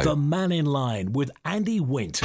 The Man in Line with Andy Wint.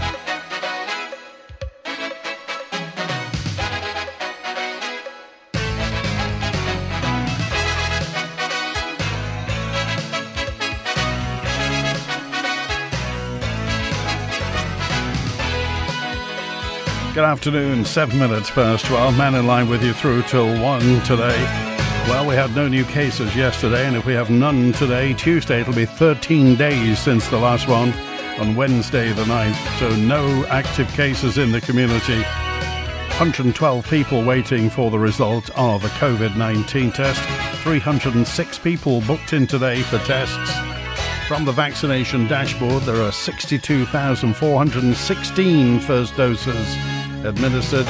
Good afternoon, 7 minutes past 12. Man in Line with you through till 1 today. Well, we had no new cases yesterday, and if we have none today, Tuesday, it'll be 13 days since the last one on Wednesday the 9th. So no active cases in the community. 112 people waiting for the result of a COVID-19 test. 306 people booked in today for tests. From the vaccination dashboard, there are 62,416 first doses administered,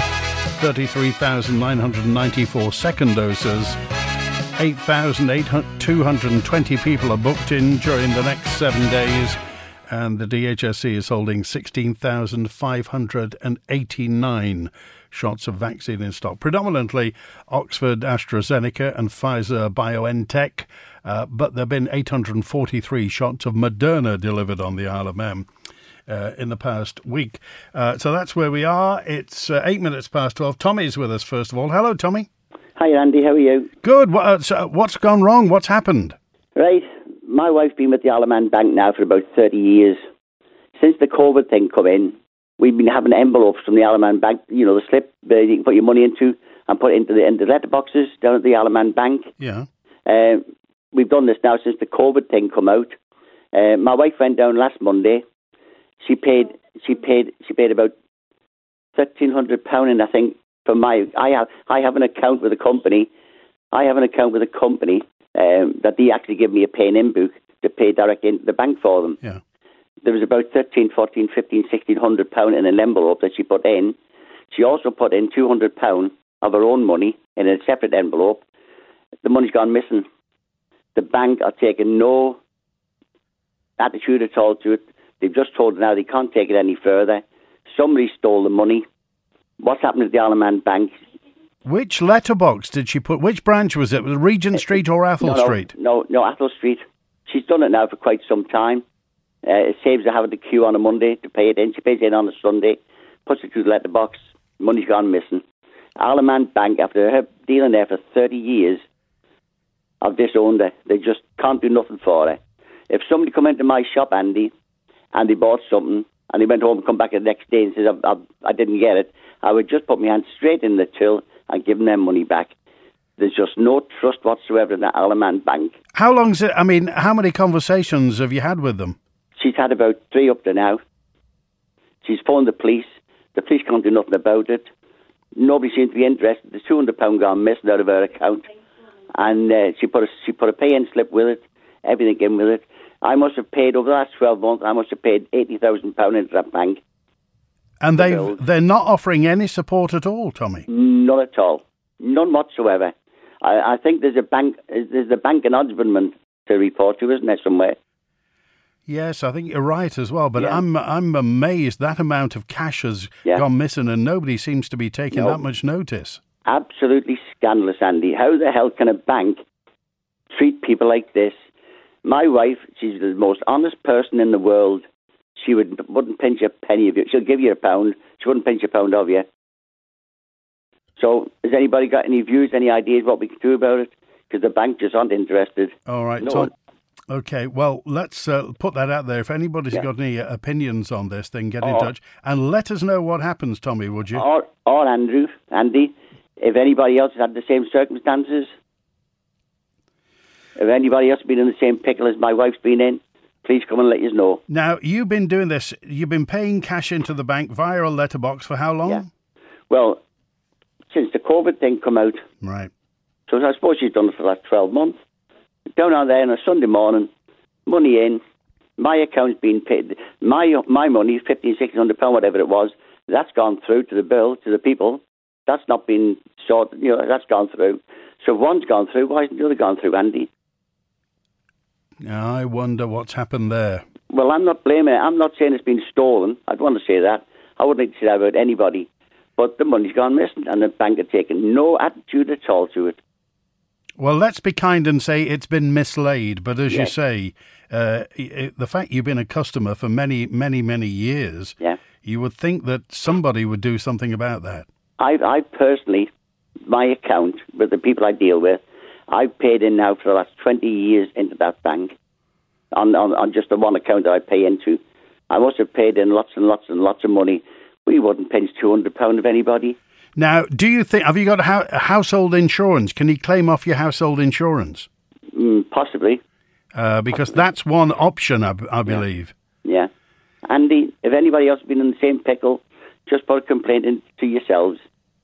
33,994 second doses, 8,220 people are booked in during the next 7 days, and the DHSC is holding 16,589 shots of vaccine in stock, predominantly Oxford, AstraZeneca and Pfizer-BioNTech, but there have been 843 shots of Moderna delivered on the Isle of Man in the past week. So that's where we are. It's 8 minutes past 12. Tommy's with us, first of all. Hello, Tommy. Hi, Andy. How are you? Good. What's gone wrong? What's happened? Right. My wife's been with the Isle of Man Bank now for about 30 years. Since the COVID thing come in, we've been having envelopes from the Isle of Man Bank, you know, the slip you can put your money into and put it into the letterboxes down at the Isle of Man Bank. Yeah. We've done this now since the COVID thing come out. My wife went down last Monday. She paid about £1,300 in, I think, for my. I have an account with a company. That they actually give me a pay-in book to pay directly into the bank for them. Yeah. There was about £1,300, £1,400, £1,500, £1,600 in an envelope that she put in. She also put in £200 of her own money in a separate envelope. The money's gone missing. The bank are taking no attitude at all to it. They've just told her now they can't take it any further. Somebody stole the money. What's happened to the Isle of Man Bank? Which letterbox did she put? Which branch was it? Was it Regent Street or Athol Street? No, Athol Street. She's done it now for quite some time. It saves her having to queue on a Monday to pay it in. She pays it in on a Sunday, puts it through the letterbox. Money's gone missing. Isle of Man Bank, after her dealing there for 30 years, have disowned her. They just can't do nothing for her. If somebody come into my shop, Andy, and they bought something, and they went home and come back the next day and says, I didn't get it, I would just put my hand straight in the till and give them their money back. There's just no trust whatsoever in the Isle of Man Bank. How long's it? I mean, how many conversations have you had with them? She's had about 3 up to now. She's phoned the police. The police can't do nothing about it. Nobody seems to be interested. There's £200 gone missing out of her account. And she put a pay-in slip with it, everything in with it. I must have paid, over the last 12 months, I must have paid £80,000 into that bank. And they're not offering any support at all, Tommy? None at all. None whatsoever. I think there's a bank and ombudsman to report to, isn't there, somewhere? Yes, I think you're right as well. But yeah. I'm amazed that amount of cash has gone missing and nobody seems to be taking that much notice. Absolutely scandalous, Andy. How the hell can a bank treat people like this? My wife, she's the most honest person in the world. She wouldn't pinch a penny of you. She'll give you £1. She wouldn't pinch £1 of you. So, has anybody got any views, any ideas what we can do about it? Because the bank just aren't interested. All right, Tom. Okay, well, let's put that out there. If anybody's got any opinions on this, then get in touch and let us know what happens, Tommy, would you? Or Andy, if anybody else has had the same circumstances, if anybody else has been in the same pickle as my wife's been in, please come and let us know. Now, you've been doing this, you've been paying cash into the bank via a letterbox for how long? Yeah. Well, since the COVID thing come out. Right. So I suppose she's done it for the last 12 months. Down on there on a Sunday morning, money in, my account's been paid. My money, £1,500, whatever it was, that's gone through to the bill, to the people. That's not been sorted, that's gone through. So if one's gone through, why hasn't the other gone through, Andy? I wonder what's happened there. Well, I'm not blaming it. I'm not saying it's been stolen. I'd want to say that. I wouldn't like to say that about anybody. But the money's gone missing and the bank had taken no attitude at all to it. Well, let's be kind and say it's been mislaid. But as you say, the fact you've been a customer for many, many, many years, you would think that somebody would do something about that. I personally, my account with the people I deal with, I've paid in now for the last 20 years into that bank on just the one account that I pay into. I must have paid in lots and lots and lots of money. We wouldn't pinch £200 of anybody. Now, do you think, have you got a household insurance? Can you claim off your household insurance? Possibly. Because that's one option, I believe. Yeah. Andy, if anybody else has been in the same pickle, just put a complaint in to yourselves.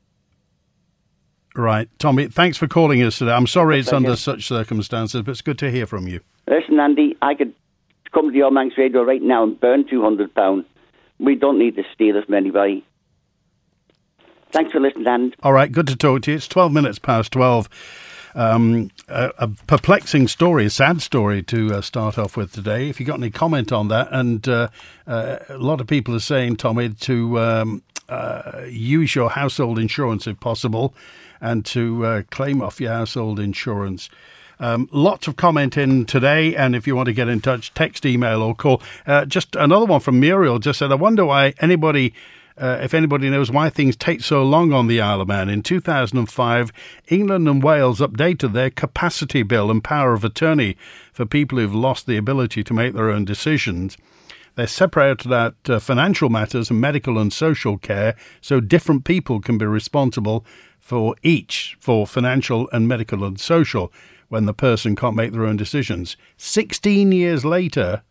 Right. Tommy, thanks for calling us today. I'm sorry it's under such circumstances, but it's good to hear from you. Listen, Andy, I could come to your Manx Radio right now and burn £200. We don't need to steal it from anybody. Thanks for listening, Andy. All right, good to talk to you. It's 12 minutes past 12. A perplexing story, a sad story to start off with today. If you got any comment on that, and a lot of people are saying, Tommy, to use your household insurance if possible, and to claim off your household insurance. Lots of comment in today, and if you want to get in touch, text, email or call. Just another one from Muriel just said, I wonder why if anybody knows why things take so long on the Isle of Man. In 2005, England and Wales updated their capacity bill and power of attorney for people who've lost the ability to make their own decisions. They separated out financial matters and medical and social care so different people can be responsible for financial and medical and social when the person can't make their own decisions. 16 years later,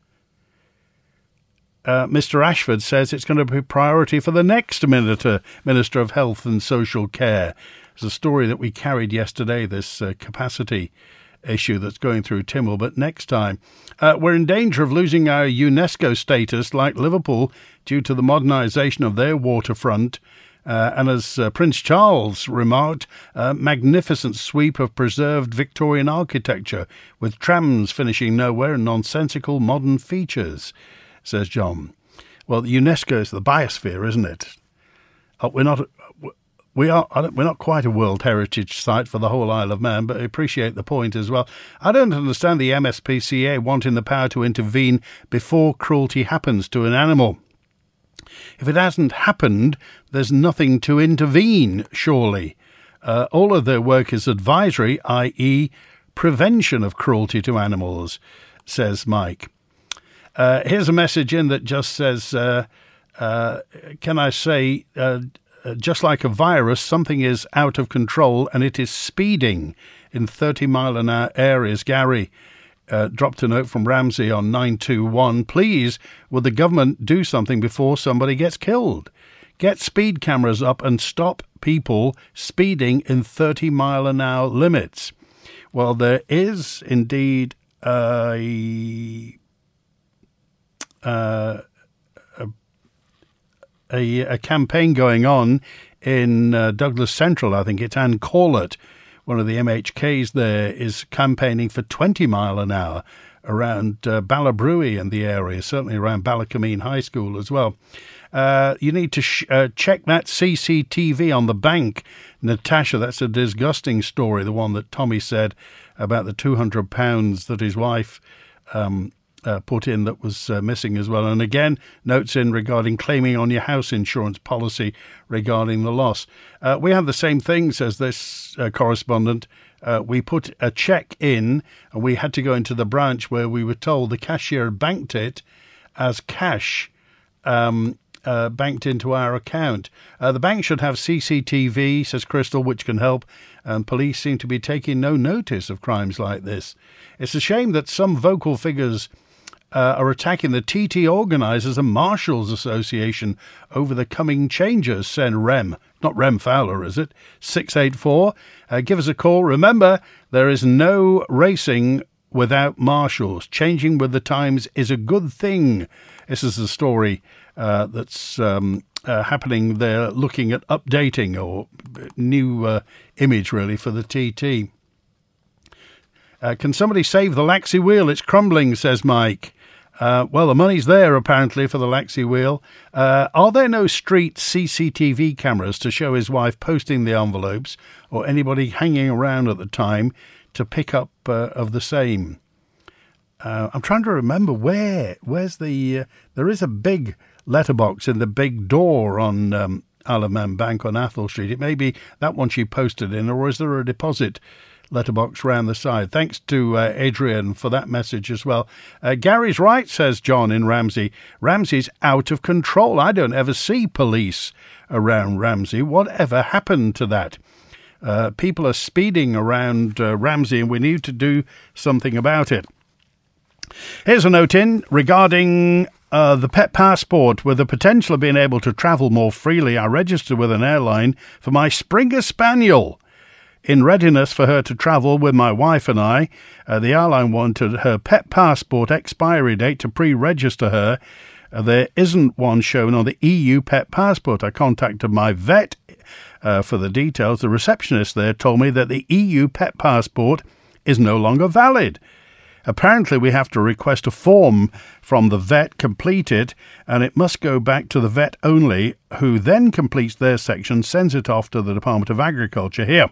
Mr. Ashford says it's going to be a priority for the next Minister of Health and Social Care. It's a story that we carried yesterday, this capacity issue that's going through Tynwald, but next time. We're in danger of losing our UNESCO status like Liverpool due to the modernisation of their waterfront. And as Prince Charles remarked, a magnificent sweep of preserved Victorian architecture with trams finishing nowhere and nonsensical modern features, says John. Well, UNESCO is the biosphere, isn't it? We're not quite a World Heritage Site for the whole Isle of Man, but I appreciate the point as well. I don't understand the MSPCA wanting the power to intervene before cruelty happens to an animal. If it hasn't happened, there's nothing to intervene, surely. All of their work is advisory, i.e. prevention of cruelty to animals, says Mike. Here's a message in that just says, can I say, just like a virus, something is out of control and it is speeding in 30-mile-an-hour areas. Gary dropped a note from Ramsey on 921. Please, will the government do something before somebody gets killed? Get speed cameras up and stop people speeding in 30-mile-an-hour limits. Well, there is indeed a campaign going on in Douglas Central. I think it's Anne Corlett, one of the MHKs there, is campaigning for 20 mile an hour around Ballabruey and the area, certainly around Ballacameen High School as well. You need to check that CCTV on the bank, Natasha. That's a disgusting story, the one that Tommy said about the £200 that his wife put in that was missing as well. And again, notes in regarding claiming on your house insurance policy regarding the loss. We had the same thing, says this correspondent. We put a cheque in and we had to go into the branch where we were told the cashier had banked it as cash banked into our account. The bank should have CCTV, says Crystal, which can help, and police seem to be taking no notice of crimes like this. It's a shame that some vocal figures are attacking the TT organisers and Marshals Association over the coming changes, said Rem. Not Rem Fowler, is it? 684. Give us a call. Remember, there is no racing without marshals. Changing with the times is a good thing. This is the story that's happening there, looking at updating or new image, really, for the TT. Can somebody save the Laxey wheel? It's crumbling, says Mike. Well, the money's there, apparently, for the Laxey wheel. Are there no street CCTV cameras to show his wife posting the envelopes or anybody hanging around at the time to pick up of the same? I'm trying to remember where's the... there is a big letterbox in the big door on Isle of Man Bank on Athol Street. It may be that one she posted in, or is there a deposit letterbox round the side? Thanks to Adrian for that message as well. Gary's right, says John in Ramsey. Ramsey's out of control. I don't ever see police around Ramsey. Whatever happened to that? People are speeding around Ramsey, and we need to do something about it. Here's a note in regarding the pet passport. With the potential of being able to travel more freely, I registered with an airline for my Springer Spaniel. In readiness for her to travel with my wife and I, the airline wanted her pet passport expiry date to pre-register her. There isn't one shown on the EU pet passport. I contacted my vet for the details. The receptionist there told me that the EU pet passport is no longer valid. Apparently, we have to request a form from the vet, complete it, and it must go back to the vet only, who then completes their section, sends it off to the Department of Agriculture here.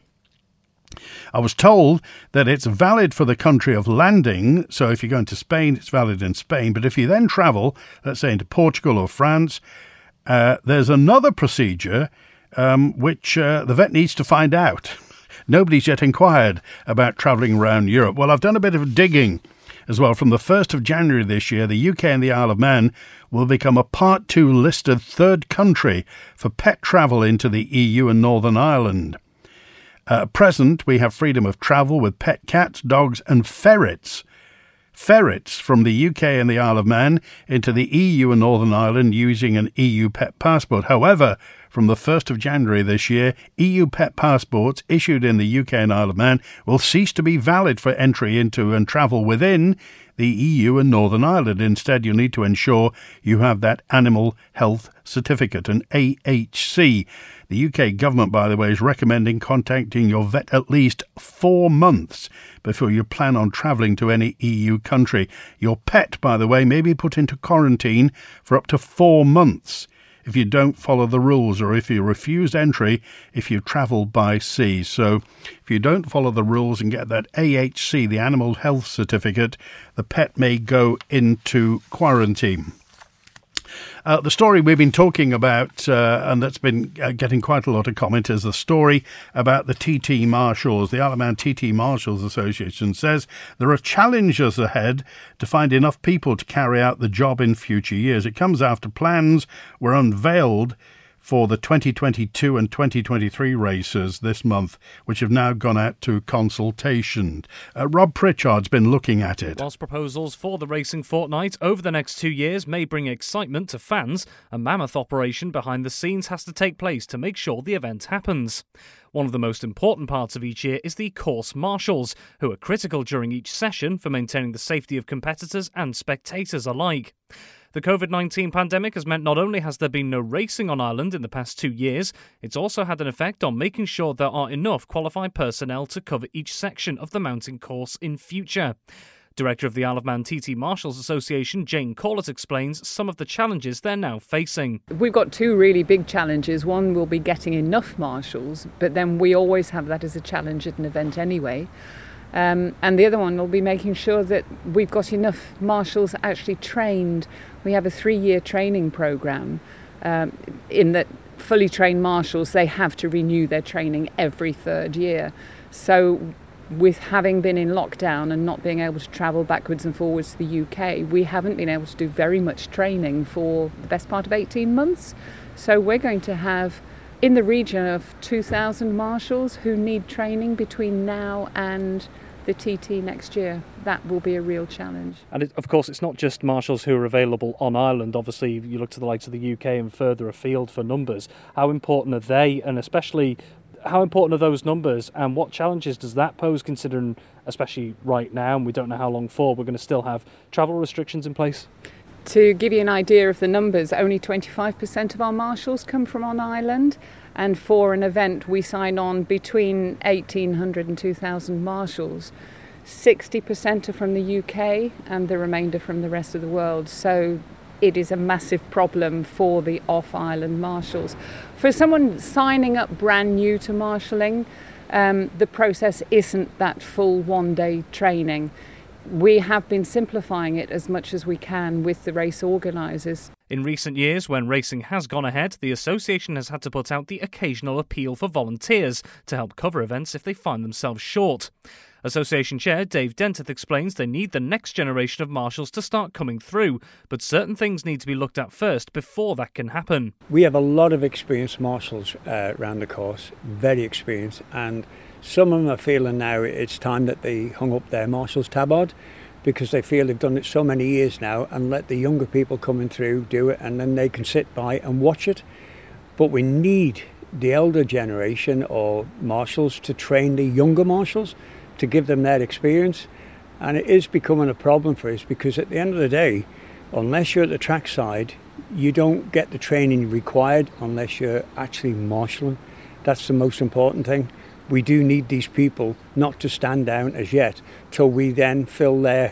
I was told that it's valid for the country of landing, so if you're going to Spain, it's valid in Spain. But if you then travel, let's say into Portugal or France, there's another procedure which the vet needs to find out. Nobody's yet inquired about travelling around Europe. Well, I've done a bit of digging as well. From the 1st of January this year, the UK and the Isle of Man will become a Part 2 listed third country for pet travel into the EU and Northern Ireland. At present, we have freedom of travel with pet cats, dogs and ferrets. Ferrets from the UK and the Isle of Man into the EU and Northern Ireland using an EU pet passport. However, from the 1st of January this year, EU pet passports issued in the UK and Isle of Man will cease to be valid for entry into and travel within the EU and Northern Ireland. Instead, you need to ensure you have that Animal Health Certificate, an AHC. The UK government, by the way, is recommending contacting your vet at least 4 months before you plan on travelling to any EU country. Your pet, by the way, may be put into quarantine for up to 4 months if you don't follow the rules, or if you refuse entry if you travel by sea. So if you don't follow the rules and get that AHC, the Animal Health Certificate, the pet may go into quarantine. The story we've been talking about, and that's been getting quite a lot of comment, is the story about the TT Marshals. The Isle of Man TT Marshals Association says there are challenges ahead to find enough people to carry out the job in future years. It comes after plans were unveiled for the 2022 and 2023 races this month, which have now gone out to consultation. Rob Pritchard's been looking at it. Whilst proposals for the racing fortnight over the next 2 years may bring excitement to fans, a mammoth operation behind the scenes has to take place to make sure the event happens. One of the most important parts of each year is the course marshals, who are critical during each session for maintaining the safety of competitors and spectators alike. The COVID-19 pandemic has meant not only has there been no racing on Ireland in the past 2 years, it's also had an effect on making sure there are enough qualified personnel to cover each section of the mountain course in future. Director of the Isle of Man TT Marshals Association, Jane Corlett, explains some of the challenges they're now facing. We've got two really big challenges. One will be getting enough marshals, but then we always have that as a challenge at an event anyway. And the other one will be making sure that we've got enough marshals actually trained. We have a 3-year training programme in that fully trained marshals, they have to renew their training every 3rd year. So with having been in lockdown and not being able to travel backwards and forwards to the UK, we haven't been able to do very much training for the best part of 18 months. So we're going to have in the region of 2,000 marshals who need training between now and the TT next year. That will be a real challenge. And of course, it's not just marshals who are available on Ireland. Obviously, you look to the likes of the UK and further afield for numbers. How important are they, and especially how important are those numbers, and what challenges does that pose, considering, especially right now, and we don't know how long for, we're going to still have travel restrictions in place? To give you an idea of the numbers, only 25% of our marshals come from on Ireland, and for an event we sign on between 1,800 and 2,000 marshals. 60% are from the UK and the remainder from the rest of the world. So it is a massive problem for the off-island marshals. For someone signing up brand new to marshalling, the process isn't that full one-day training. we have been simplifying it as much as we can with the race organisers. In recent years, when racing has gone ahead, the association has had to put out the occasional appeal for volunteers to help cover events if they find themselves short. Association Chair Dave Dentith explains they need the next generation of marshals to start coming through, but certain things need to be looked at first before that can happen. We have a lot of experienced marshals around the course, very experienced, and some of them are feeling now it's time that they hung up their marshal's tabard, because they feel they've done it so many years now, and let the younger people coming through do it, and then they can sit by and watch it. But we need the elder generation or marshals to train the younger marshals, to give them that experience. And it is becoming a problem for us, because at the end of the day, unless you're at the trackside, you don't get the training required unless you're actually marshalling. That's the most important thing. We do need these people not to stand down as yet till we then fill their,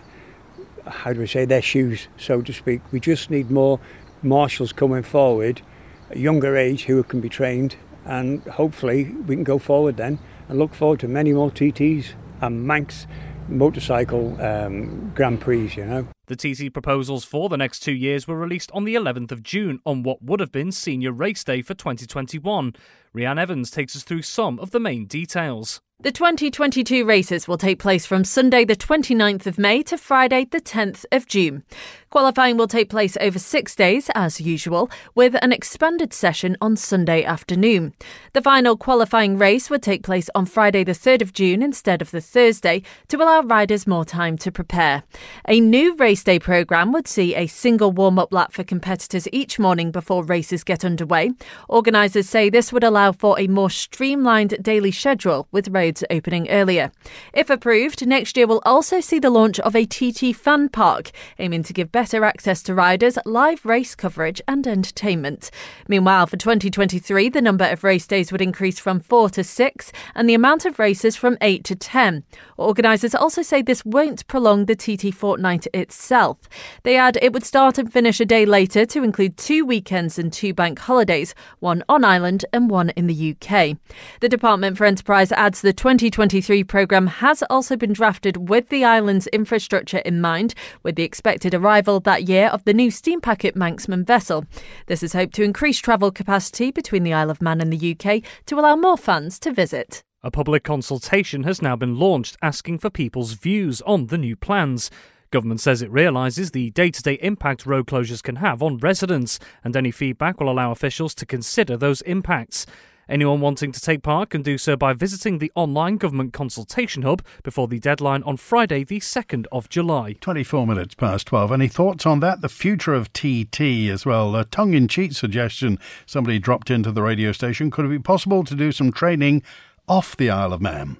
their shoes, so to speak. We just need more marshals coming forward, at younger age, who can be trained, and hopefully we can go forward then and look forward to many more TTs and Manx motorcycle Grand Prix, you know. The TT proposals for the next 2 years were released on the 11th of June on what would have been Senior Race Day for 2021. Rhianne Evans takes us through some of the main details. The 2022 races will take place from Sunday the 29th of May to Friday the 10th of June. Qualifying will take place over 6 days, as usual, with an expanded session on Sunday afternoon. The final qualifying race would take place on Friday the 3rd of June instead of the Thursday to allow riders more time to prepare. A new race day programme would see a single warm-up lap for competitors each morning before races get underway. Organisers say this would allow for a more streamlined daily schedule, with roads opening earlier. If approved, next year will also see the launch of a TT fan park, aiming to give better access to riders, live race coverage and entertainment. Meanwhile, for 2023, the number of race days would increase from 4 to 6 and the amount of races from 8 to 10. Organisers also say this won't prolong the TT fortnight itself. They add it would start and finish a day later to include 2 weekends and 2 bank holidays, one on island and one in the UK. The Department for Enterprise adds the 2023 programme has also been drafted with the island's infrastructure in mind, with the expected arrival that year of the new steam packet Manxman vessel. This is hoped to increase travel capacity between the Isle of Man and the UK to allow more fans to visit. A public consultation has now been launched asking for people's views on the new plans. Government says it realises the day-to-day impact road closures can have on residents, and any feedback will allow officials to consider those impacts. Anyone wanting to take part can do so by visiting the online government consultation hub before the deadline on Friday the 2nd of July. 24 minutes past 12. Any thoughts on that? The future of TT as well. A tongue-in-cheek suggestion somebody dropped into the radio station. Could it be possible to do some training off the Isle of Man?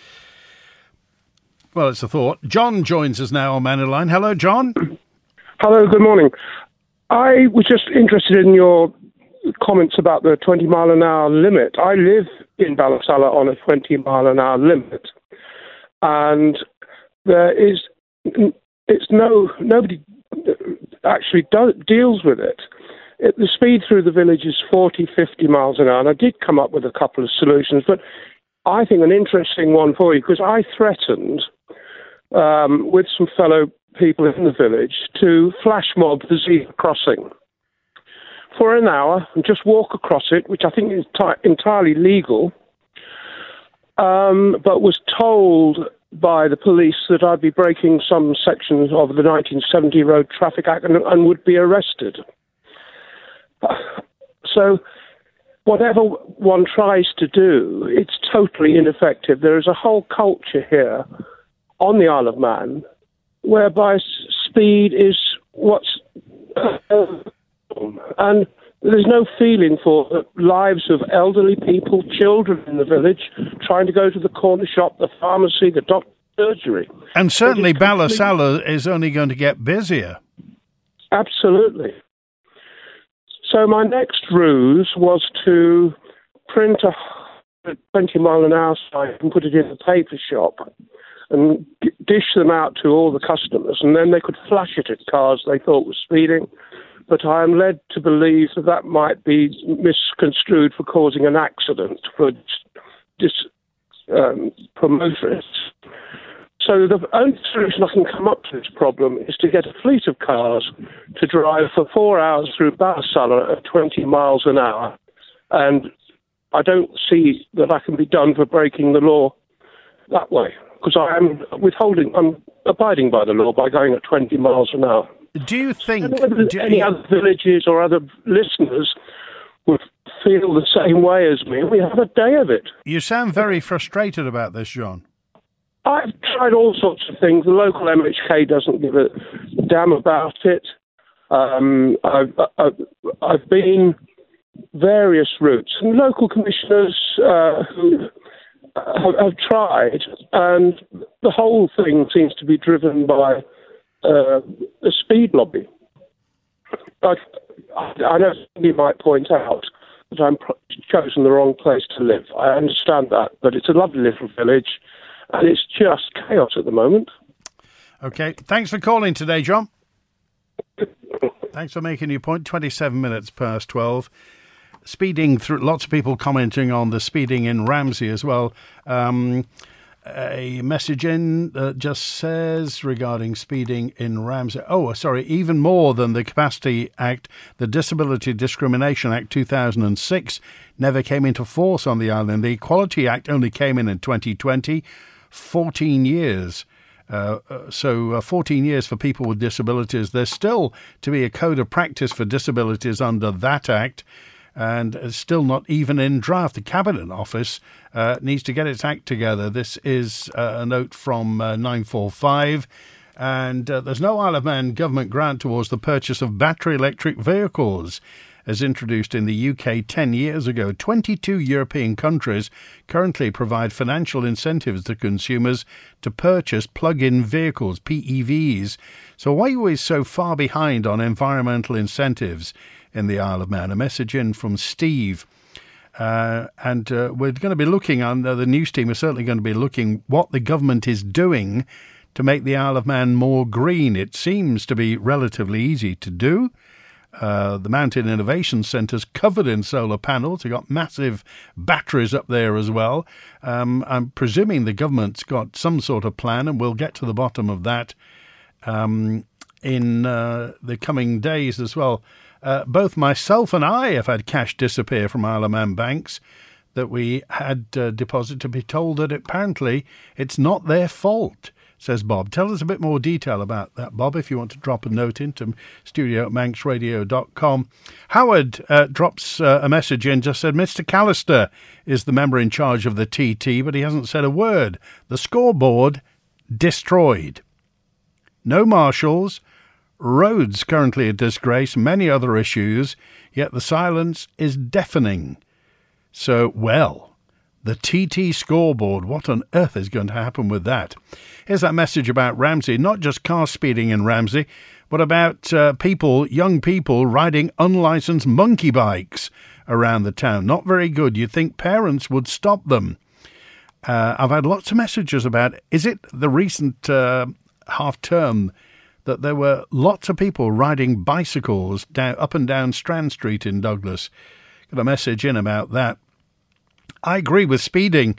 Well, it's a thought. John joins us now on Man in Line. Hello, John. Hello, good morning. I was just interested in your comments about the 20 mile an hour limit. I live in Ballasalla on a 20 mile an hour limit, and nobody actually deals with it. The speed through the village is 40, 50 miles an hour, and I did come up with a couple of solutions, but I think an interesting one for you, because I threatened with some fellow people in the village to flash mob the zebra crossing for an hour and just walk across it, which I think is entirely legal, but was told by the police that I'd be breaking some sections of the 1970 Road Traffic Act and would be arrested. So whatever one tries to do, it's totally ineffective. There is a whole culture here on the Isle of Man whereby speed is what's... and there's no feeling for the lives of elderly people, children in the village, trying to go to the corner shop, the pharmacy, the doctor's surgery. And certainly Ballasalla is only going to get busier. Absolutely. So my next ruse was to print a 20 mile an hour sign and put it in a paper shop and dish them out to all the customers, and then they could flash it at cars they thought were speeding. But I am led to believe that might be misconstrued for causing an accident for motorists. So the only solution I can come up to this problem is to get a fleet of cars to drive for 4 hours through Ballasalla at 20 miles an hour. And I don't see that I can be done for breaking the law that way, because I'm abiding by the law by going at 20 miles an hour. Do you think any other villages or other listeners would feel the same way as me? We have a day of it. You sound very frustrated about this, John. I've tried all sorts of things. The local MHK doesn't give a damn about it. I've been various routes, and local commissioners who have tried, and the whole thing seems to be driven by the speed lobby. I know you might point out that I'm chosen the wrong place to live. I understand that, but it's a lovely little village, and it's just chaos at the moment. Okay, thanks for calling today, John. Thanks for making your point. 27 minutes past 12. Speeding through, lots of people commenting on the speeding in Ramsey as well. A message in that just says regarding speeding in Ramsey. Oh, sorry, even more than the Capacity Act, the Disability Discrimination Act 2006 never came into force on the island. The Equality Act only came in 2020, 14 years. So 14 years for people with disabilities. There's still to be a code of practice for disabilities under that act, and it's still not even in draft. The Cabinet Office needs to get its act together. This is a note from 945, and there's no Isle of Man government grant towards the purchase of battery electric vehicles, as introduced in the UK 10 years ago. 22 European countries currently provide financial incentives to consumers to purchase plug-in vehicles, PEVs. So why are you always so far behind on environmental incentives in the Isle of Man? A message in from Steve. And we're going to be looking on, the news team is certainly going to be looking what the government is doing to make the Isle of Man more green. It seems to be relatively easy to do. The Mountain Innovation Centre's covered in solar panels. They've got massive batteries up there as well. I'm presuming the government's got some sort of plan, and we'll get to the bottom of that in the coming days as well. Both myself and I have had cash disappear from Isle of Man banks that we had deposited, to be told that apparently it's not their fault, says Bob. Tell us a bit more detail about that, Bob, if you want to drop a note into studio@manxradio.com. Howard drops a message in, just said, Mr. Callister is the member in charge of the TT, but he hasn't said a word. The scoreboard destroyed. No marshals. Roads currently a disgrace, many other issues, yet the silence is deafening. So, well, the TT scoreboard, what on earth is going to happen with that? Here's that message about Ramsey, not just car speeding in Ramsey, but about young people riding unlicensed monkey bikes around the town. Not very good. You'd think parents would stop them. I've had lots of messages about, is it the recent half-term that there were lots of people riding bicycles up and down Strand Street in Douglas. Got a message in about that. I agree with speeding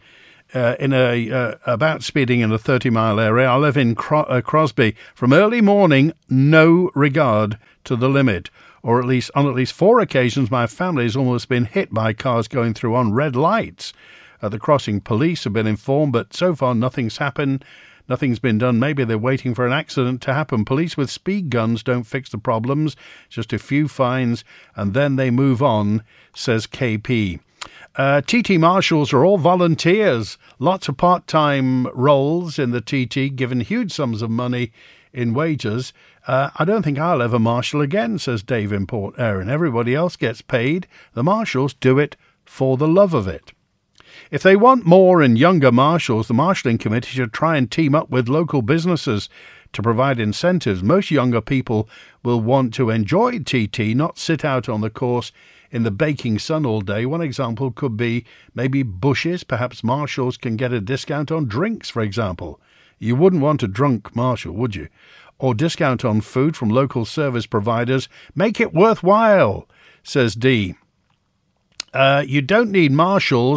about speeding in a 30-mile area. I live in Crosby. From early morning, no regard to the limit. Or on at least 4 occasions, my family has almost been hit by cars going through on red lights. The crossing police have been informed, but so far nothing's happened. Nothing's been done. Maybe they're waiting for an accident to happen. Police with speed guns don't fix the problems. Just a few fines, and then they move on, says KP. TT marshals are all volunteers. Lots of part-time roles in the TT, given huge sums of money in wages. I don't think I'll ever marshal again, says Dave in Port Erin. Everybody else gets paid. The marshals do it for the love of it. If they want more and younger marshals, the Marshalling Committee should try and team up with local businesses to provide incentives. Most younger people will want to enjoy TT, not sit out on the course in the baking sun all day. One example could be maybe bushes. Perhaps marshals can get a discount on drinks, for example. You wouldn't want a drunk marshal, would you? Or discount on food from local service providers. Make it worthwhile, says D. You don't need marshals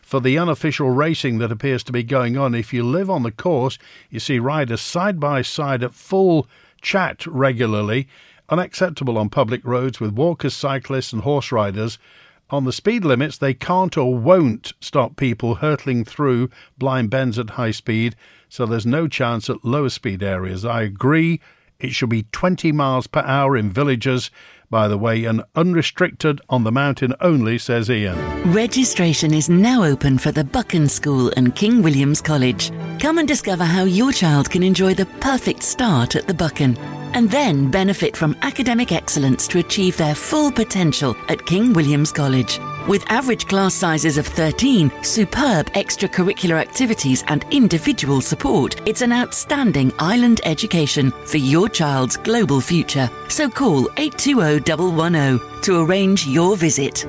for the unofficial racing that appears to be going on. If you live on the course, you see riders side by side at full chat regularly. Unacceptable on public roads with walkers, cyclists and horse riders. On the speed limits, they can't or won't stop people hurtling through blind bends at high speed, so there's no chance at lower speed areas. I agree, it should be 20 miles per hour in villages, by the way, and unrestricted on the mountain only, says Ian. Registration is now open for the Buchan School and King William's College. Come and discover how your child can enjoy the perfect start at the Buchan, and then benefit from academic excellence to achieve their full potential at King William's College. With average class sizes of 13, superb extracurricular activities and individual support, it's an outstanding island education for your child's global future. So call 820-110 to arrange your visit.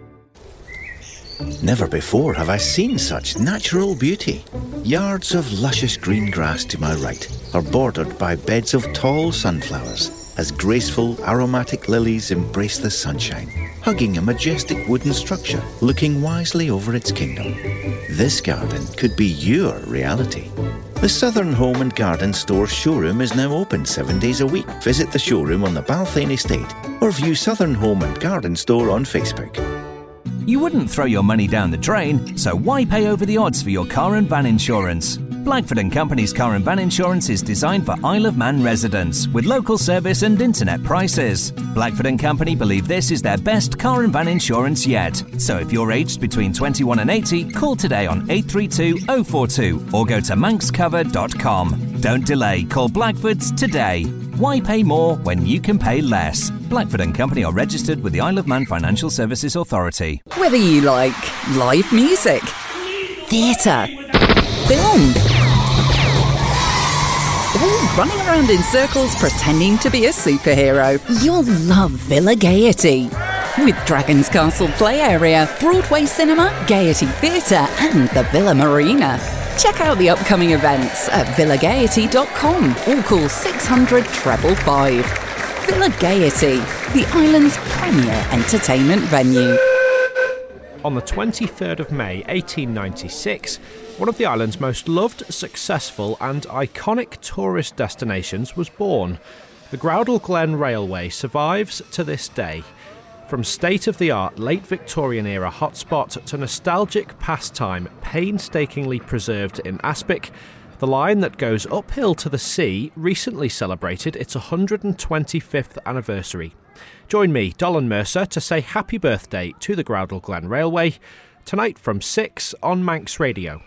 Never before have I seen such natural beauty. Yards of luscious green grass to my right are bordered by beds of tall sunflowers as graceful aromatic lilies embrace the sunshine, hugging a majestic wooden structure, looking wisely over its kingdom. This garden could be your reality. The Southern Home and Garden Store showroom is now open 7 days a week. Visit the showroom on the Balthain Estate or view Southern Home and Garden Store on Facebook. You wouldn't throw your money down the drain, so why pay over the odds for your car and van insurance? Blackford & Company's car and van insurance is designed for Isle of Man residents with local service and internet prices. Blackford & Company believe this is their best car and van insurance yet. So if you're aged between 21 and 80, call today on 832 042 or go to manxcover.com. Don't delay, call Blackford's today. Why pay more when you can pay less? Blackford & Company are registered with the Isle of Man Financial Services Authority. Whether you like live music, theatre, film, or running around in circles pretending to be a superhero, you'll love Villa Gaiety. With Dragon's Castle Play Area, Broadway Cinema, Gaiety Theatre and the Villa Marina. Check out the upcoming events at villagaiety.com or call 600 555. Villa Gaiety, the island's premier entertainment venue. On the 23rd of May 1896, one of the island's most loved, successful and iconic tourist destinations was born. The Groudle Glen Railway survives to this day. From state-of-the-art late Victorian-era hotspot to nostalgic pastime painstakingly preserved in Aspic, the line that goes uphill to the sea recently celebrated its 125th anniversary. Join me, Dolan Mercer, to say happy birthday to the Groudle Glen Railway, tonight from 6 on Manx Radio.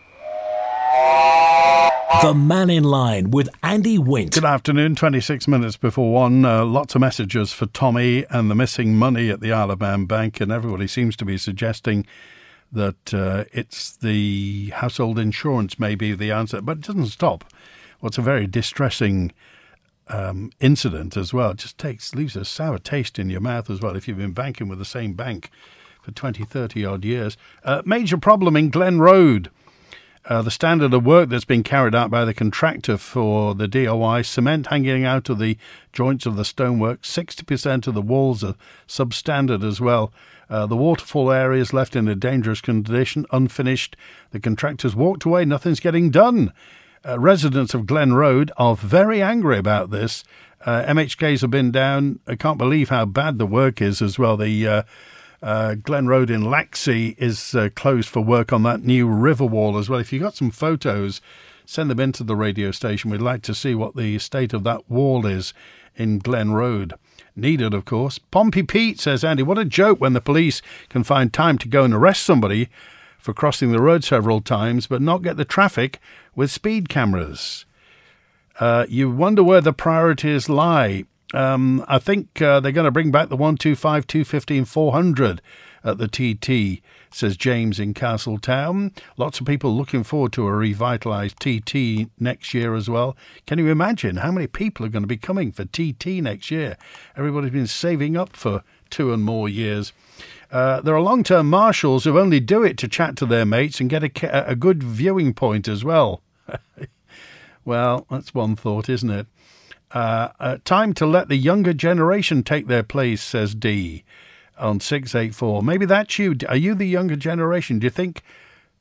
The Man in Line with Andy Wint. Good afternoon, 26 minutes before 1. Lots of messages for Tommy and the missing money at the Isle of Man Bank, and everybody seems to be suggesting that it's the household insurance may be the answer, but it doesn't stop. What's a very distressing incident as well. It just leaves a sour taste in your mouth as well if you've been banking with the same bank for 20, 30 odd years. Major problem in Glen Road. The standard of work that's been carried out by the contractor for the DOI, cement hanging out of the joints of the stonework, 60% of the walls are substandard as well. The waterfall area is left in a dangerous condition, unfinished. The contractors walked away, nothing's getting done. Residents of Glen Road are very angry about this. MHKs have been down. I can't believe how bad the work is as well. The Glen Road in Laxey is closed for work on that new river wall as well. If you've got some photos, send them into the radio station. We'd like to see what the state of that wall is in Glen Road. Needed, of course. Pompey Pete says, Andy, what a joke when the police can find time to go and arrest somebody for crossing the road several times but not get the traffic with speed cameras. You wonder where the priorities lie. I think they're going to bring back the 125, 215, 400 at the TT, says James in Castletown. Lots of people looking forward to a revitalised TT next year as well. Can you imagine how many people are going to be coming for TT next year? Everybody's been saving up for 2 and more years. There are long-term marshals who only do it to chat to their mates and get a good viewing point as well. Well, that's one thought, isn't it? Time to let the younger generation take their place, says D on 684. Maybe that's you. Are you the younger generation? Do you think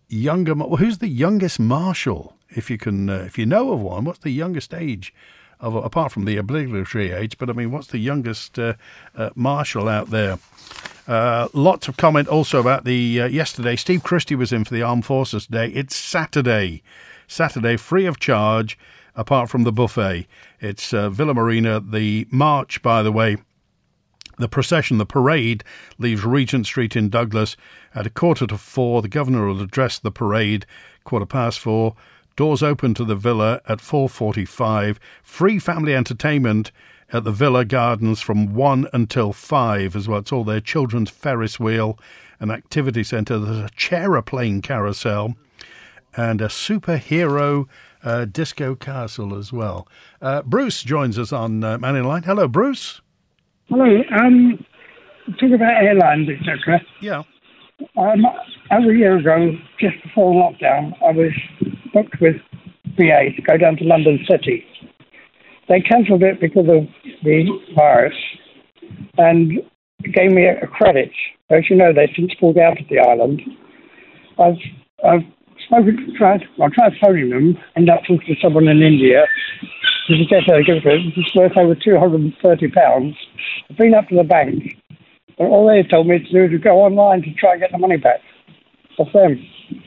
who's the youngest marshal? If you can, if you know of one, what's the youngest age of, apart from the obligatory age? But I mean, what's the youngest marshal out there? Lots of comment also about the yesterday. Steve Christie was in for the Armed Forces Day. It's Saturday, free of charge, apart from the buffet. It's Villa Marina. The march, by the way, the procession, the parade, leaves Regent Street in Douglas at 4:15. The Governor will address the parade 4:15. Doors open to the Villa at 4:45. Free family entertainment at the Villa Gardens from 1 until 5 as well. It's all their children's Ferris wheel, an activity centre. There's a chair-a-plane carousel and a superhero disco castle as well. Bruce joins us on Man in Line. Hello, Bruce. Hello. Talk about airlines, etc. Yeah. Over a year ago, just before lockdown, I was booked with BA to go down to London City. They cancelled it because of the virus and gave me a credit. As you know, they've since pulled out of the island. I've tried phoning them, ended up talking to someone in India. To get her give it. It's worth over £230. I've been up to the bank, but all they told me to do is to go online to try and get the money back off them.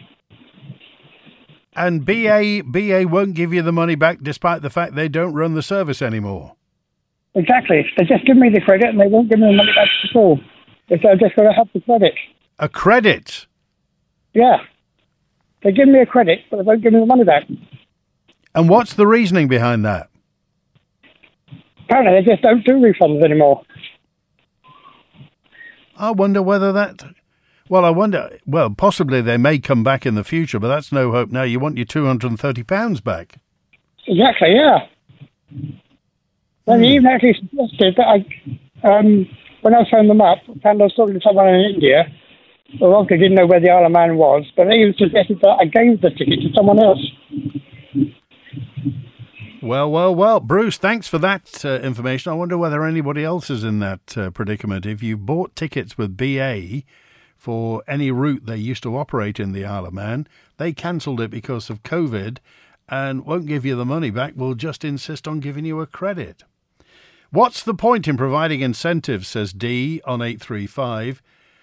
And BA won't give you the money back despite the fact they don't run the service anymore. Exactly. They just give me the credit and they won't give me the money back at all. I've just got to have the credit. A credit? Yeah. They give me a credit, but they won't give me the money back. And what's the reasoning behind that? Apparently they just don't do refunds anymore. I wonder whether that... Well, possibly they may come back in the future, but that's no hope now. You want your £230 back. Exactly, yeah. Well, they even actually suggested that when I phoned them up, I was talking to someone in India, who obviously didn't know where the Isle of Man was, but they even suggested that I gave the ticket to someone else. Well, Bruce, thanks for that information. I wonder whether anybody else is in that predicament. If you bought tickets with BA for any route they used to operate in the Isle of Man, they cancelled it because of COVID and won't give you the money back, will just insist on giving you a credit. What's the point in providing incentives, says D on 835,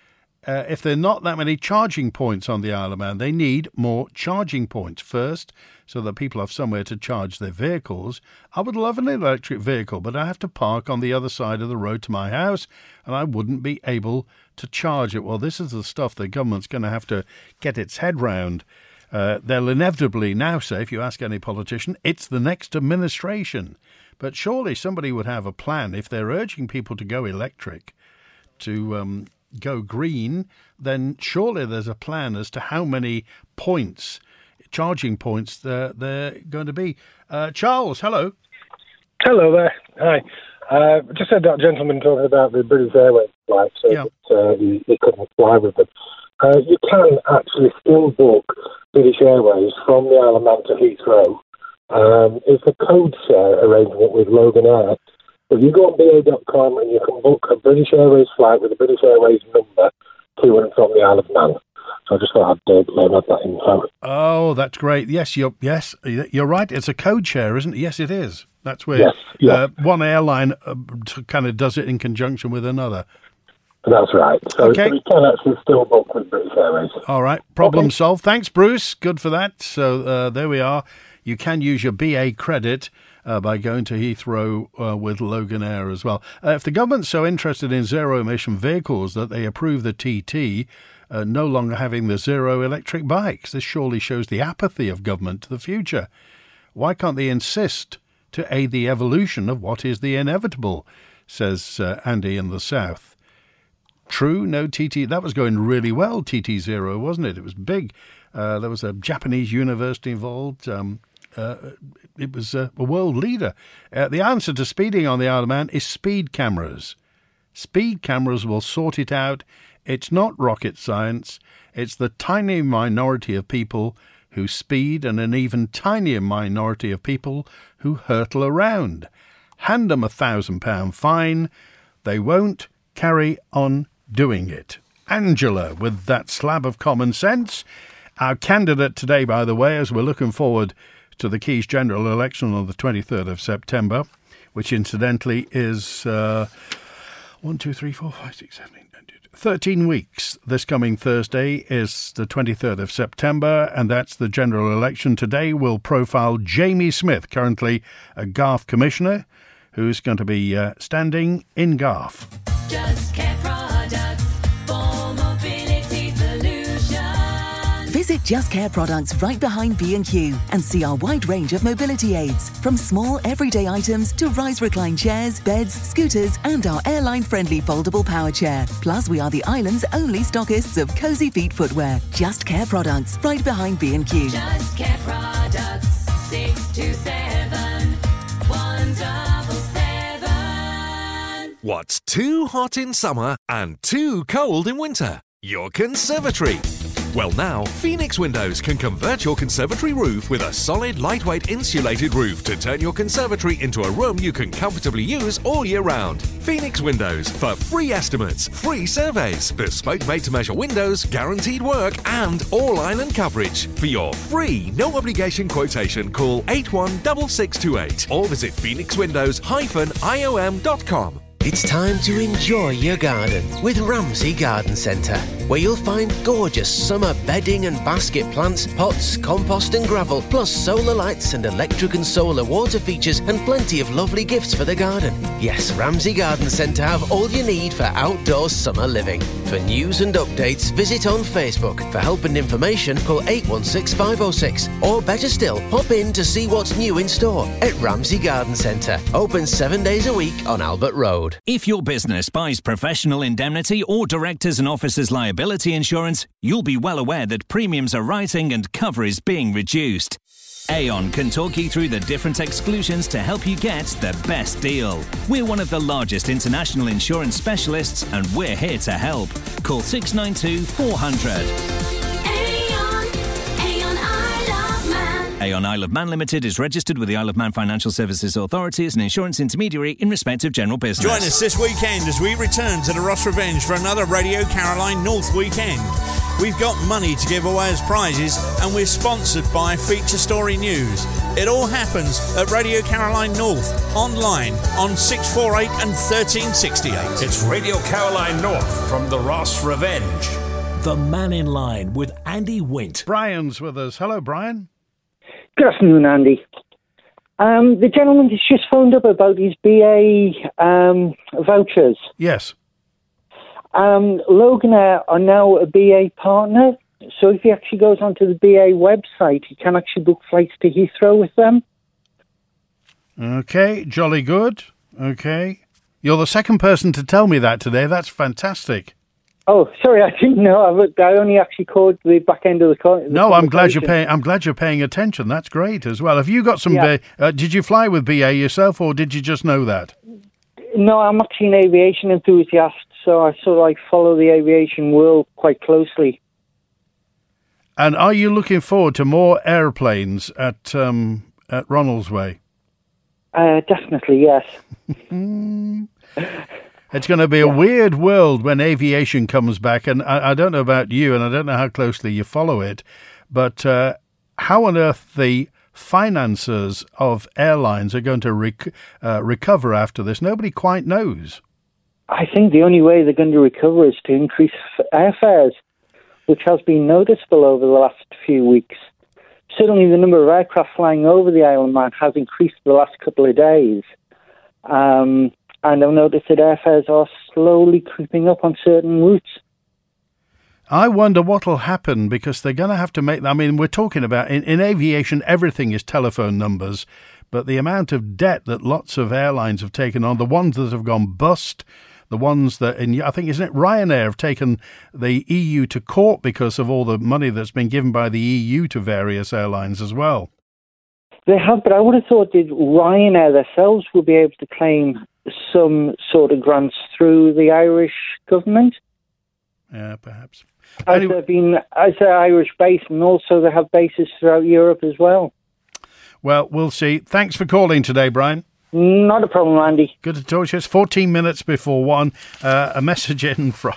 if there are not that many charging points on the Isle of Man? They need more charging points first so that people have somewhere to charge their vehicles. I would love an electric vehicle, but I have to park on the other side of the road to my house and I wouldn't be able to charge it. Well, this is the stuff the government's going to have to get its head round. They'll inevitably now say, if you ask any politician, it's the next administration. But surely somebody would have a plan. If they're urging people to go electric, to go green, then surely there's a plan as to how many points, charging points, they're going to be. Charles, hello. Hello there. Hi. Just had that gentleman talking about the British Airways flight, so that he couldn't fly with them. You can actually still book British Airways from the Isle of Man to Heathrow. It's a code share arrangement with Logan Air. If you go on BA.com and you can book a British Airways flight with a British Airways number to and from the Isle of Man. So I just thought I'd load up that info. Oh, that's great. Yes, you're right. It's a code share, isn't it? Yes, it is. That's where one airline kind of does it in conjunction with another. That's right. So you can actually still book with British Airways. All right. Problem solved. Thanks, Bruce. Good for that. So there we are. You can use your BA credit by going to Heathrow with Logan Air as well. If the government's so interested in zero-emission vehicles that they approve the TT, no longer having the zero electric bikes, this surely shows the apathy of government to the future. Why can't they insist to aid the evolution of what is the inevitable, says Andy in the south. True, no TT. That was going really well, TT0, wasn't it? It was big. There was a Japanese university involved. It was a world leader. The answer to speeding on the Isle of Man is speed cameras. Speed cameras will sort it out. It's not rocket science. It's the tiny minority of people who speed and an even tinier minority of people who hurtle around. Hand them £1,000 fine. They won't carry on doing it. Angela, with that slab of common sense. Our candidate today, by the way, as we're looking forward to the Keys general election on the 23rd of September, which incidentally is 13 weeks. This coming Thursday is the 23rd of September, and that's the general election. Today we'll profile Jamie Smith, currently a Garth Commissioner, who's going to be standing in Garth. Just Care Products for mobility solutions. Visit Just Care Products right behind B&Q and see our wide range of mobility aids, from small everyday items to rise recline chairs, beds, scooters and our airline-friendly foldable power chair. Plus, we are the island's only stockists of Cosy Feet footwear. Just Care Products, right behind B&Q. Just Care Products, 627 177. What's too hot in summer and too cold in winter? Your conservatory. Well, now, Phoenix Windows can convert your conservatory roof with a solid, lightweight insulated roof to turn your conservatory into a room you can comfortably use all year round. Phoenix Windows, for free estimates, free surveys, bespoke made-to-measure windows, guaranteed work and all-island coverage. For your free, no-obligation quotation, call 816628 or visit phoenixwindows-iom.com. It's time to enjoy your garden with Ramsey Garden Centre, where you'll find gorgeous summer bedding and basket plants, pots, compost and gravel, plus solar lights and electric and solar water features and plenty of lovely gifts for the garden. Yes, Ramsey Garden Centre have all you need for outdoor summer living. For news and updates, visit on Facebook. For help and information, call 816 506. Or better still, pop in to see what's new in store at Ramsey Garden Centre. Open 7 days a week on Albert Road. If your business buys professional indemnity or directors and officers liability insurance, you'll be well aware that premiums are rising and cover is being reduced. Aon can talk you through the different exclusions to help you get the best deal. We're one of the largest international insurance specialists and we're here to help. Call 692 400. Aon Isle of Man Limited is registered with the Isle of Man Financial Services Authority as an insurance intermediary in respect of general business. Join us this weekend as we return to the Ross Revenge for another Radio Caroline North weekend. We've got money to give away as prizes and we're sponsored by Feature Story News. It all happens at Radio Caroline North, online on 648 and 1368. It's Radio Caroline North from the Ross Revenge. The Man in Line with Andy Wint. Brian's with us. Hello, Brian. Good afternoon, Andy. The gentleman has just phoned up about his BA vouchers. Yes. Loganair are now a BA partner, so if he actually goes onto the BA website, he can actually book flights to Heathrow with them. Okay, jolly good. Okay. You're the second person to tell me that today. That's fantastic. Oh, sorry, I didn't know. I only actually called the back end of the call. No, I'm glad you're paying attention. That's great as well. Have you got some? Yeah. Did you fly with BA yourself, or did you just know that? No, I'm actually an aviation enthusiast, so I sort of follow the aviation world quite closely. And are you looking forward to more airplanes at Ronaldsway? Definitely, yes. It's going to be a weird world when aviation comes back, and I don't know about you, and I don't know how closely you follow it, but how on earth the financiers of airlines are going to recover after this, nobody quite knows. I think the only way they're going to recover is to increase airfares, which has been noticeable over the last few weeks. Certainly the number of aircraft flying over the Isle of Man has increased the last couple of days. And I've noticed that airfares are slowly creeping up on certain routes. I wonder what will happen, because they're going to have to make... I mean, we're talking about... In aviation, everything is telephone numbers, but the amount of debt that lots of airlines have taken on, the ones that have gone bust, the ones that... I think, isn't it Ryanair have taken the EU to court because of all the money that's been given by the EU to various airlines as well? They have, but I would have thought that Ryanair themselves would be able to claim some sort of grants through the Irish government. Yeah, perhaps. As they're Irish based, and also they have bases throughout Europe as well. Well, we'll see. Thanks for calling today, Brian. Not a problem, Andy. Good to talk to you. It's 14 minutes before 1. A message in from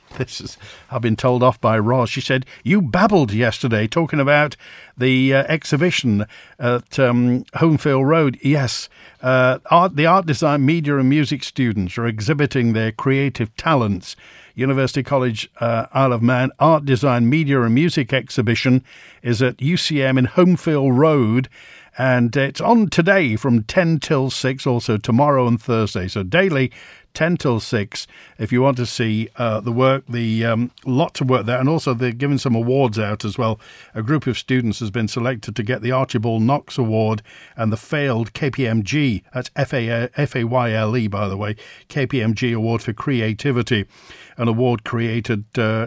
I've been told off by Roz. She said, you babbled yesterday talking about the exhibition at Homefield Road. Yes, the art, design, media and music students are exhibiting their creative talents. University College Isle of Man Art, Design, Media and Music exhibition is at UCM in Homefield Road. And it's on today from 10 till 6, also tomorrow and Thursday. So daily, 10 till 6, if you want to see the work, lots of work there. And also they're giving some awards out as well. A group of students has been selected to get the Archibald Knox Award and the failed KPMG, that's F-A-Y-L-E, by the way, KPMG Award for Creativity, an award created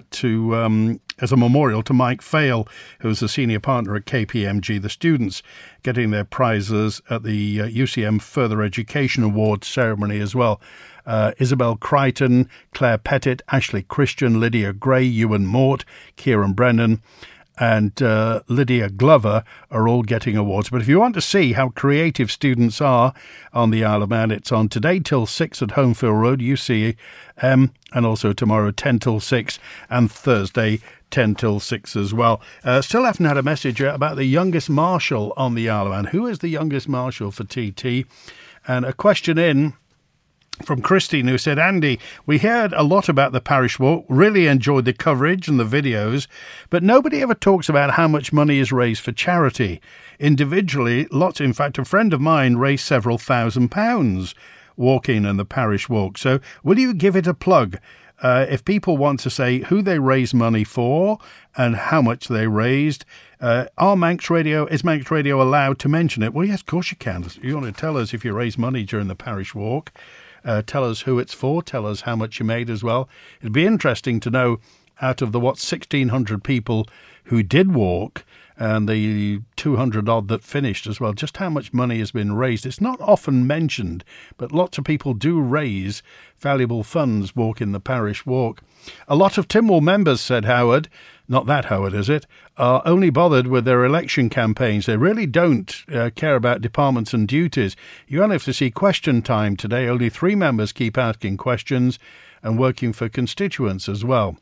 as a memorial to Mike Fail, who was a senior partner at KPMG. The students getting their prizes at the UCM Further Education Awards ceremony as well. Isabel Crichton, Claire Pettit, Ashley Christian, Lydia Gray, Ewan Mort, Kieran Brennan and Lydia Glover are all getting awards. But if you want to see how creative students are on the Isle of Man, it's on today till 6 at Homefield Road, UCM, and also tomorrow 10 till 6 and Thursday 10 till 6 as well. Still haven't had a message about the youngest marshal on the Isle of Man. Who is the youngest marshal for TT? And a question in from Christine, who said, Andy, we heard a lot about the parish walk, really enjoyed the coverage and the videos, but nobody ever talks about how much money is raised for charity. Individually, lots. In fact, a friend of mine raised several £1,000s walking in the parish walk. So will you give it a plug? If people want to say who they raise money for and how much they raised, is Manx Radio allowed to mention it? Well, yes, of course you can. You want to tell us if you raise money during the parish walk. Tell us who it's for. Tell us how much you made as well. It'd be interesting to know, out of the 1,600 people who did walk and the 200 odd that finished as well, just how much money has been raised. It's not often mentioned, but lots of people do raise valuable funds walking the parish walk. A lot of Tynwald members, said Howard, not that Howard, is it, are only bothered with their election campaigns. They really don't care about departments and duties. You only have to see Question Time today. Only 3 members keep asking questions and working for constituents as well.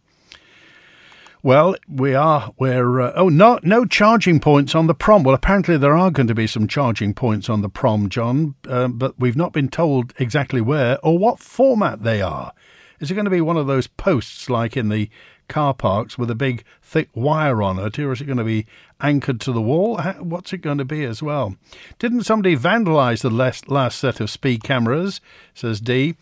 Well, no charging points on the prom. Well, apparently there are going to be some charging points on the prom, John, but we've not been told exactly where or what format they are. Is it going to be one of those posts like in the car parks with a big thick wire on it, or is it going to be anchored to the wall? What's it going to be as well? Didn't somebody vandalise the last set of speed cameras, says Dee.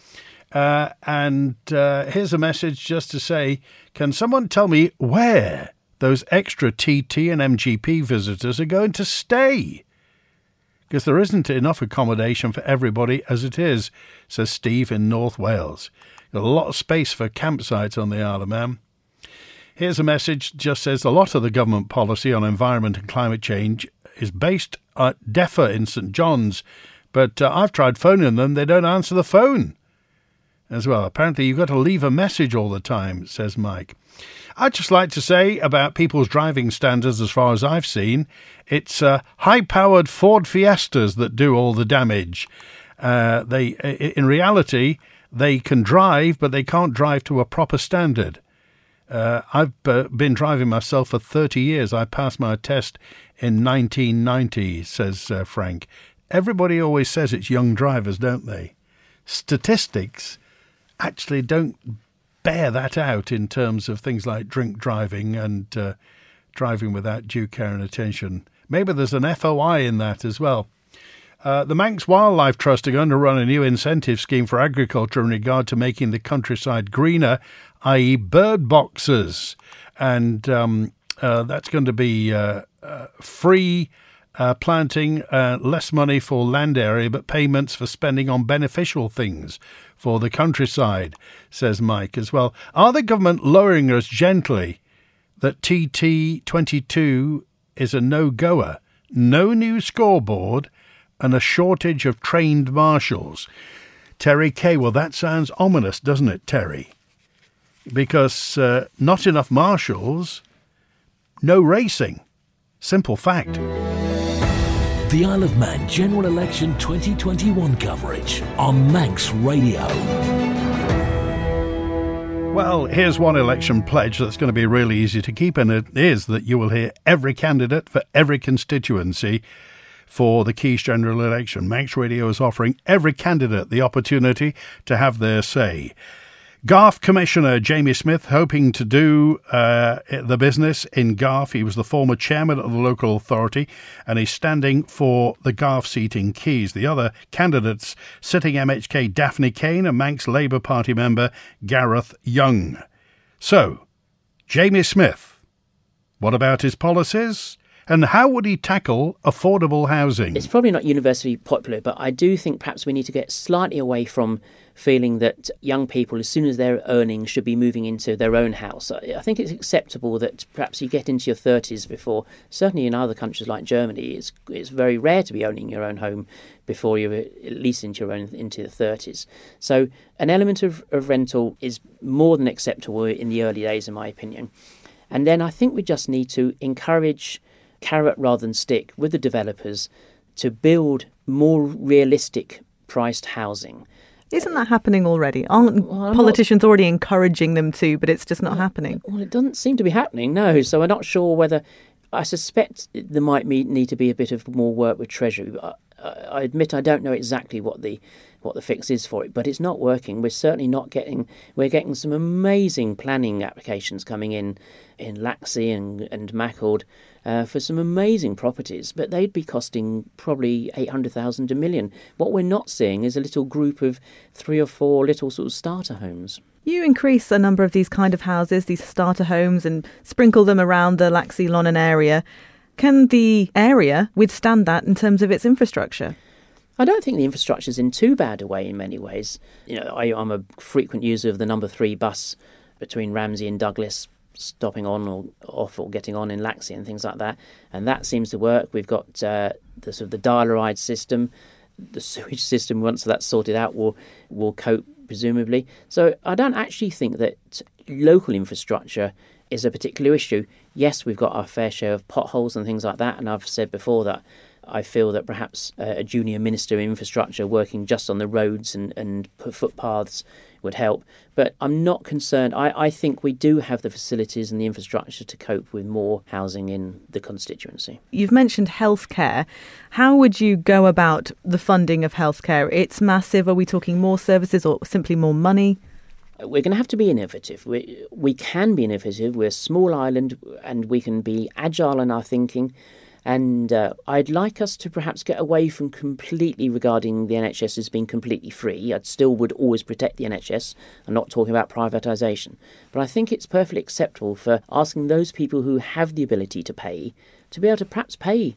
And here's a message just to say, can someone tell me where those extra TT and MGP visitors are going to stay? Because there isn't enough accommodation for everybody as it is, says Steve in North Wales. Got a lot of space for campsites on the Isle of Man. Here's a message, just says, a lot of the government policy on environment and climate change is based at DEFRA in St John's, but I've tried phoning them, they don't answer the phone as well. Apparently you've got to leave a message all the time, says Mike. I'd just like to say about people's driving standards, as far as I've seen, it's high-powered Ford Fiestas that do all the damage. In reality, they can drive, but they can't drive to a proper standard. I've been driving myself for 30 years. I passed my test in 1990, says Frank. Everybody always says it's young drivers, don't they? Statistics actually don't bear that out in terms of things like drink driving and driving without due care and attention. Maybe there's an FOI in that as well. The Manx Wildlife Trust are going to run a new incentive scheme for agriculture in regard to making the countryside greener, i.e. bird boxes. And that's going to be free planting, less money for land area, but payments for spending on beneficial things for the countryside, says Mike as well. Are the government lowering us gently that TT22 is a no-goer? No new scoreboard and a shortage of trained marshals. Terry K. Well, that sounds ominous, doesn't it, Terry? Because not enough marshals, no racing. Simple fact. The Isle of Man General Election 2021 coverage on Manx Radio. Well, here's one election pledge that's going to be really easy to keep, and it is that you will hear every candidate for every constituency for the Keys general election. Manx Radio is offering every candidate the opportunity to have their say. Garth Commissioner Jamie Smith hoping to do the business in Garth. He was the former chairman of the local authority and he's standing for the Garth seat in Keys. The other candidates, sitting MHK Daphne Kane and Manx Labour Party member Gareth Young. So, Jamie Smith, what about his policies? And how would he tackle affordable housing? It's probably not universally popular, but I do think perhaps we need to get slightly away from feeling that young people, as soon as they're earning, should be moving into their own house. I think it's acceptable that perhaps you get into your 30s before, certainly in other countries like Germany, it's very rare to be owning your own home before you're at least into the 30s. So an element of rental is more than acceptable in the early days, in my opinion. And then I think we just need to encourage carrot rather than stick with the developers to build more realistic priced housing. Isn't that happening already? Aren't politicians already encouraging them to, but it's just not happening? Well, it doesn't seem to be happening, no. So I'm not sure whether... I suspect there might need to be a bit of more work with Treasury. I admit I don't know exactly what the fix is for it, but it's not working. We're certainly not getting... We're getting some amazing planning applications coming in Laxey and Mackord for some amazing properties, but they'd be costing probably 800,000 to $1 million. What we're not seeing is a little group of 3 or 4 little sort of starter homes. You increase a number of these kind of houses, these starter homes, and sprinkle them around the Laxey Lonnan area. Can the area withstand that in terms of its infrastructure? I don't think the infrastructure is in too bad a way in many ways. You know, I'm a frequent user of the number 3 bus between Ramsey and Douglas, stopping on or off or getting on in Laxey and things like that, and that seems to work. We've got the sort of the dial-a-ride system, the sewage system. Once that's sorted out, will cope presumably. So I don't actually think that local infrastructure is a particular issue. Yes, we've got our fair share of potholes and things like that, and I've said before that I feel that perhaps a junior minister of infrastructure working just on the roads and footpaths would help. But I'm not concerned. I think we do have the facilities and the infrastructure to cope with more housing in the constituency. You've mentioned healthcare. How would you go about the funding of healthcare? It's massive. Are we talking more services or simply more money? We're going to have to be innovative. We can be innovative. We're a small island and we can be agile in our thinking. And I'd like us to perhaps get away from completely regarding the NHS as being completely free. I still would always protect the NHS. I'm not talking about privatisation. But I think it's perfectly acceptable for asking those people who have the ability to pay to be able to perhaps pay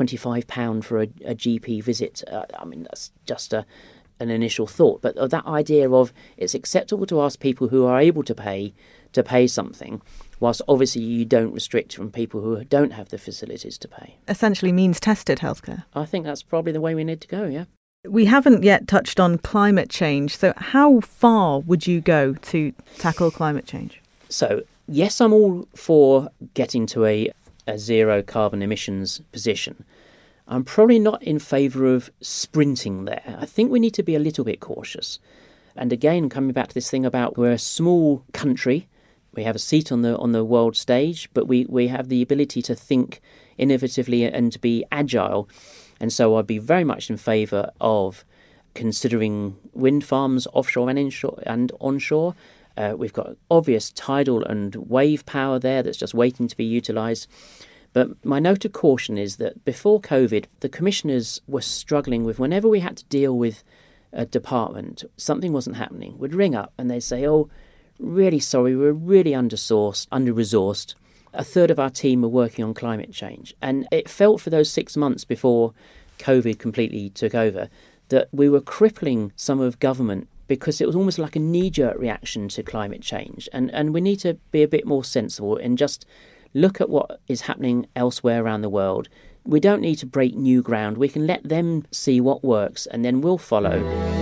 £25 for a GP visit. I mean, that's just an initial thought. But that idea of it's acceptable to ask people who are able to pay something, whilst obviously you don't restrict from people who don't have the facilities to pay. Essentially means tested healthcare. I think that's probably the way we need to go, yeah. We haven't yet touched on climate change, so how far would you go to tackle climate change? So, yes, I'm all for getting to a zero carbon emissions position. I'm probably not in favour of sprinting there. I think we need to be a little bit cautious. And again, coming back to this thing about we're a small country, we have a seat on the world stage, but we have the ability to think innovatively and to be agile. And so I'd be very much in favour of considering wind farms offshore and onshore. We've got obvious tidal and wave power there that's just waiting to be utilised. But my note of caution is that before COVID, the commissioners were struggling with whenever we had to deal with a department, something wasn't happening. We'd ring up and they'd say, oh, really sorry, we're really under-resourced. A third of our team are working on climate change. And it felt for those 6 months before COVID completely took over that we were crippling some of government because it was almost like a knee-jerk reaction to climate change. And we need to be a bit more sensible and just look at what is happening elsewhere around the world. We don't need to break new ground. We can let them see what works and then we'll follow.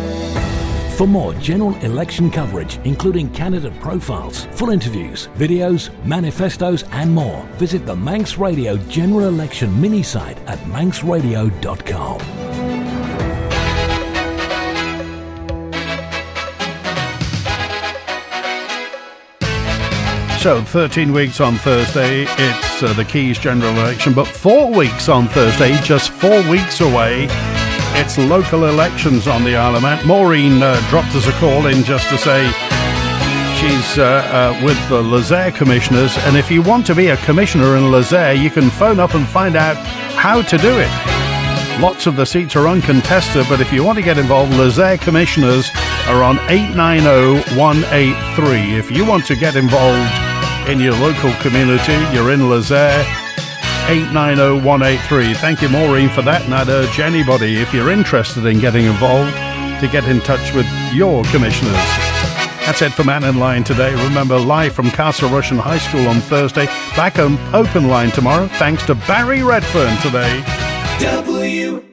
For more general election coverage, including candidate profiles, full interviews, videos, manifestos and more, visit the Manx Radio General Election mini-site at manxradio.com. So 13 weeks on Thursday, it's the Keys general election, but 4 weeks on Thursday, just 4 weeks away, it's local elections on the Isle of Man. Maureen dropped us a call in just to say she's with the Lozère commissioners, and if you want to be a commissioner in Lozère, you can phone up and find out how to do it. Lots of the seats are uncontested, but if you want to get involved, Lozère commissioners are on 890-183. If you want to get involved in your local community, you're in Lozère, 890-183. Thank you, Maureen, for that, and I'd urge anybody, if you're interested in getting involved, to get in touch with your commissioners. That's it for Man in Line today. Remember, live from Castle Rushen High School on Thursday, back on Open Line tomorrow, thanks to Barry Redfern today. W